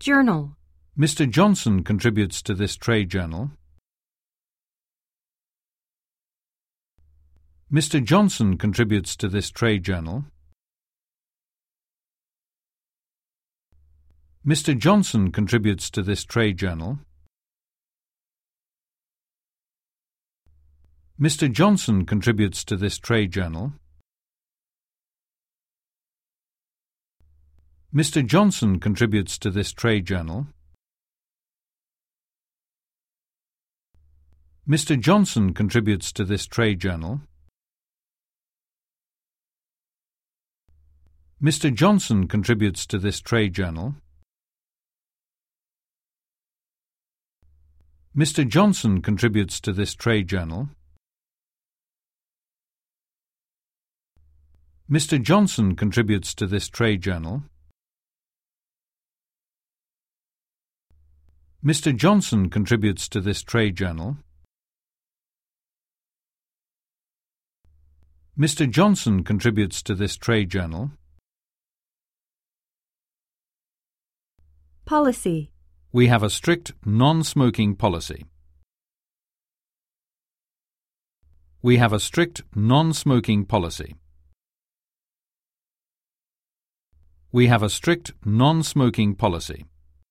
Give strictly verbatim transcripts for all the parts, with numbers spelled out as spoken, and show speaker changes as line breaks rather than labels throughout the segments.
Journal.
Mister Johnson contributes to this trade journal. Mister Johnson contributes to this trade journal. Mister Johnson contributes to this trade journal. Mister Johnson contributes to this trade journal. Mister Johnson contributes to this trade journal. Mister Johnson contributes to this trade journal. Mister Johnson contributes to this trade journal. Mister Johnson contributes to this trade journal. Mister Johnson contributes to this trade journal. Mister Johnson contributes to this trade journal. Mister Johnson contributes to this trade journal.
Policy.
We have a strict non-smoking policy. We have a strict non-smoking policy. We have a strict non-smoking policy.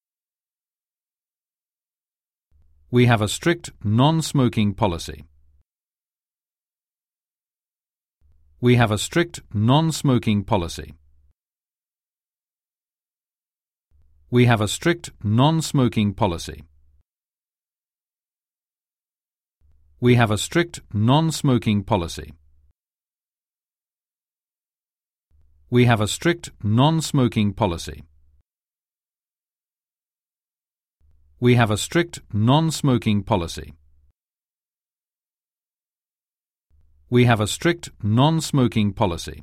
We have a strict non-smoking policy. We have a strict non-smoking policy. We have a strict non-smoking policy. We have a strict non-smoking policy. We have a strict non-smoking policy. We have a strict non-smoking policy. We have a strict non-smoking policy.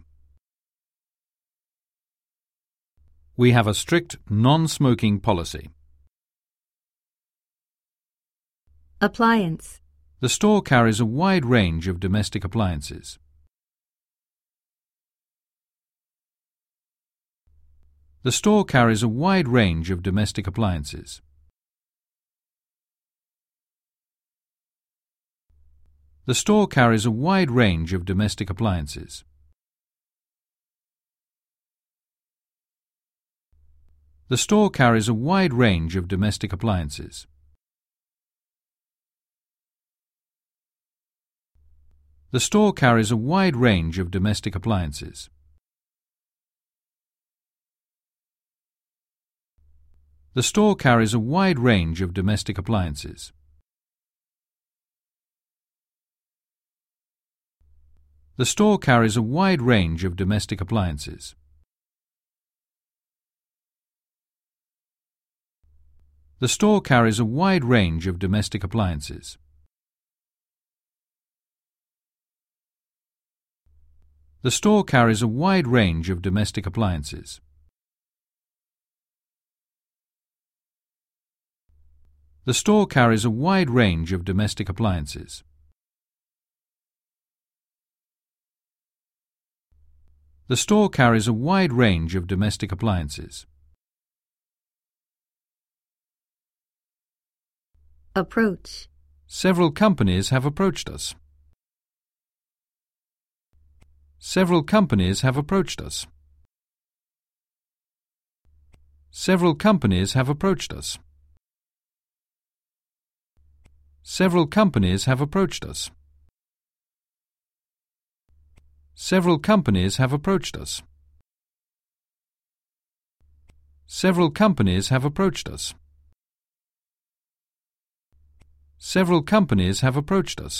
We have a strict non-smoking policy.
Appliance.
The store carries a wide range of domestic appliances. The store carries a wide range of domestic appliances. The store carries a wide range of domestic appliances. The store carries a wide range of domestic appliances. The store carries a wide range of domestic appliances. The store carries a wide range of domestic appliances. The store carries a wide range of domestic appliances. The store carries a wide range of domestic appliances. The store carries a wide range of domestic appliances. The store carries a wide range of domestic appliances. The store carries a wide range of domestic appliances.
Approach.
Several companies have approached us. Several companies have approached us. Several companies have approached us. Several companies have approached us. Several companies have approached us. Several companies have approached us. Several companies have approached us.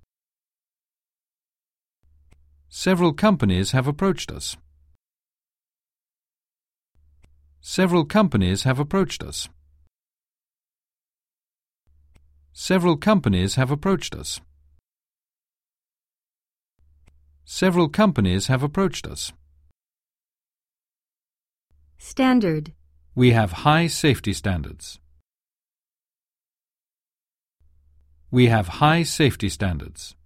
Several companies have approached us. Several companies have approached us. Several companies have approached us. Several companies have approached us.
Standard.
We have high safety standards. We have high safety standards.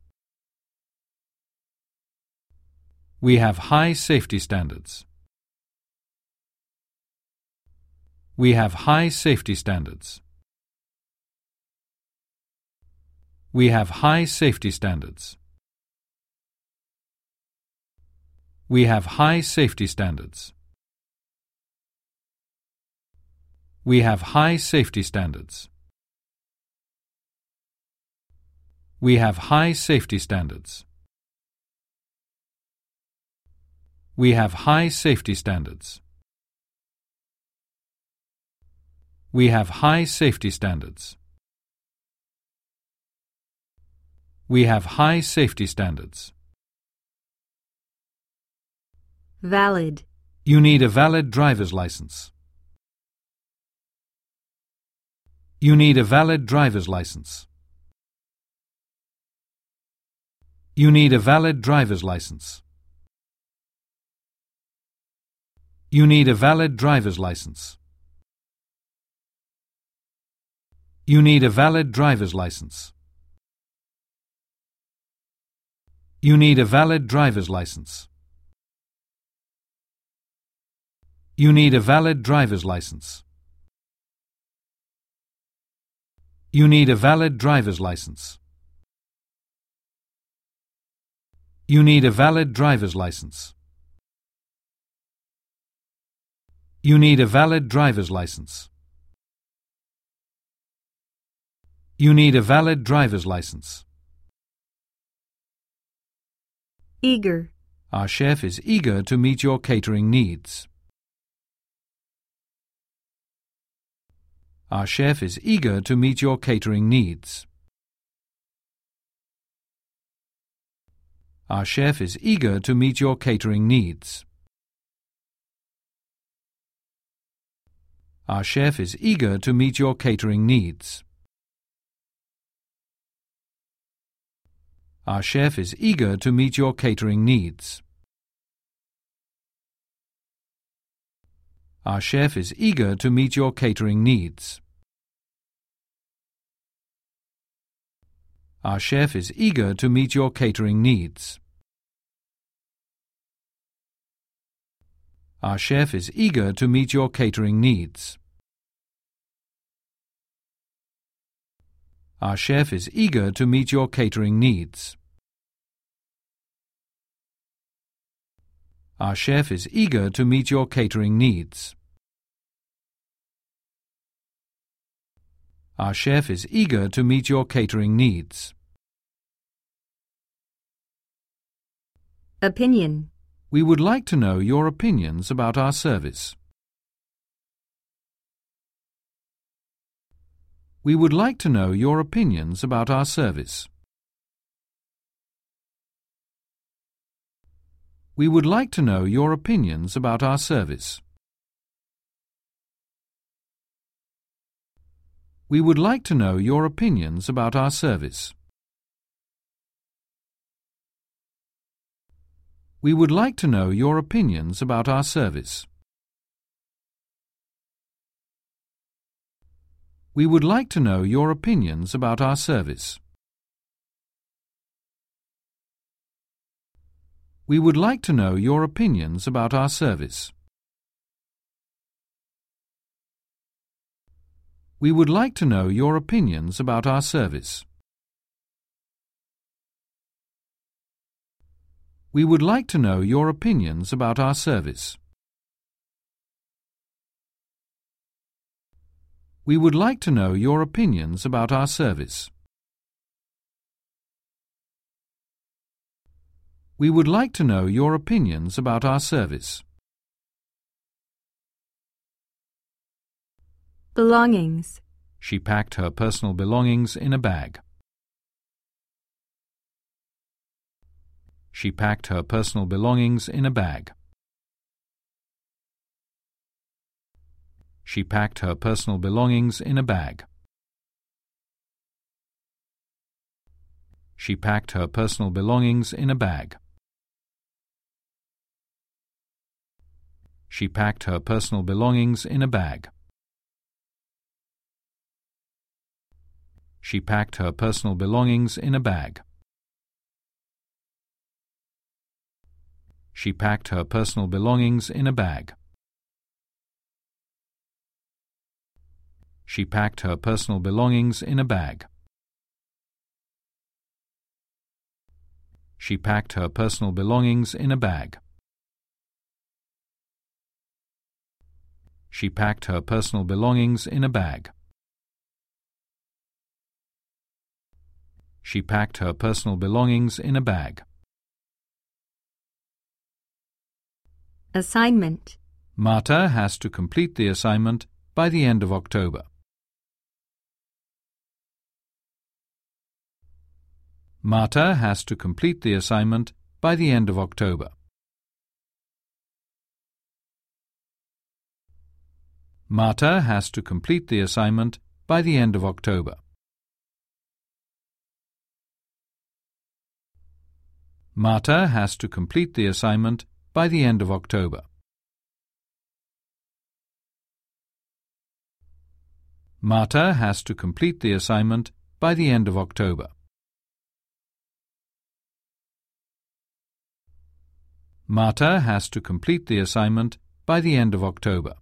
We have high safety standards. We have high safety standards. We have high safety standards. We have high safety standards. We have high safety standards. We have high safety standards. We have high safety standards. We have high safety standards. We have high safety standards.
Valid.
You need a valid driver's license. You need a valid driver's license. You need a valid driver's license. You need a valid driver's license. You need a valid driver's license. You need a valid driver's license. You need a valid driver's license. You need a valid driver's license. You need a valid driver's license. You need a valid driver's license. You need a valid driver's license.
Eager.
Our chef is eager to meet your catering needs. Our chef is eager to meet your catering needs. Our chef is eager to meet your catering needs. Our chef is eager to meet your catering needs. Our chef is eager to meet your catering needs. Our chef is eager to meet your catering needs. Our chef is eager to meet your catering needs. Our chef is eager to meet your catering needs. Our chef is eager to meet your catering needs. Our chef is eager to meet your catering needs. Our chef is eager to meet your catering needs.
Opinion.
We would like to know your opinions about our service. We would like to know your opinions about our service. We would like to know your opinions about our service. We would like to know your opinions about our service. We would like to know your opinions about our service. We would like to know your opinions about our service. We would like to know your opinions about our service. We would like to know your opinions about our service. We would like to know your opinions about our service. We would like to know your opinions about our service. We would like to know your opinions about our service.
Belongings.
She packed her personal belongings in a bag. She packed her personal belongings in a bag. She packed her personal belongings in a bag. She packed her personal belongings in a bag. She packed her personal belongings in a bag. She packed her personal belongings in a bag. She packed her personal belongings in a bag. She packed her personal belongings in a bag. She packed her personal belongings in a bag. She packed her personal belongings in a bag. She packed her personal belongings in a bag.
Assignment.
Marta has to complete the assignment by the end of October. Marta has to complete the assignment by the end of October. Marta has to complete the assignment by the end of October. Marta has to complete the assignment by the end of October. Marta has to complete the assignment by the end of October. Marta has to complete the assignment by the end of October.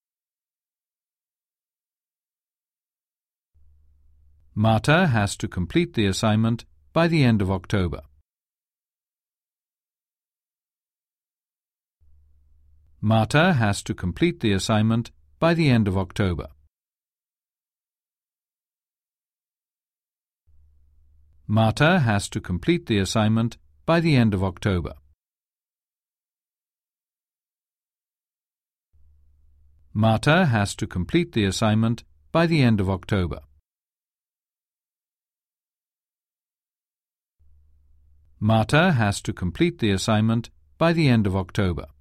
Marta has to complete the assignment by the end of October. Marta has to complete the assignment by the end of October. Marta has to complete the assignment by the end of October. Marta has to complete the assignment by the end of October. Marta has to complete the assignment by the end of October.